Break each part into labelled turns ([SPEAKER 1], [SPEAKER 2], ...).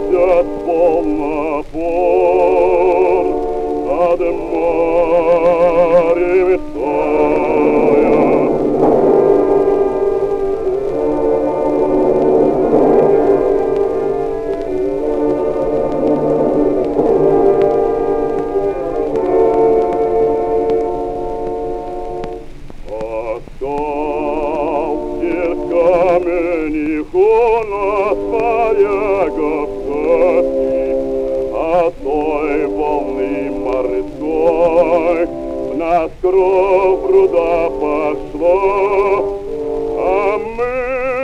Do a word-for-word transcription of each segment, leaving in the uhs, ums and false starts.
[SPEAKER 1] носят полнопор над морем стоя. Остался камень хона своего коси, а той волны морской в нас кровь пруда пошла, а мы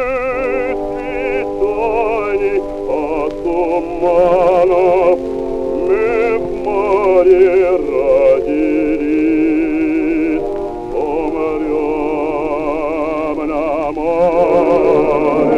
[SPEAKER 1] святой от туманов, мы в море родились, умрем на море.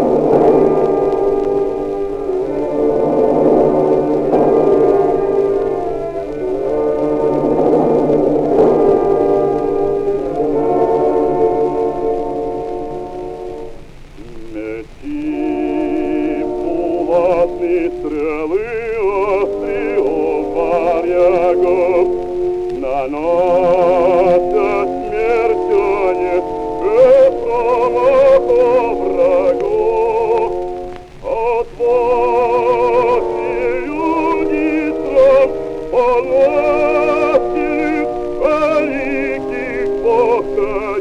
[SPEAKER 1] Мети булатные стрелы острие варягов, наносят смерть они без промаха врагов. Отважные Днестром палатин великих повстаний.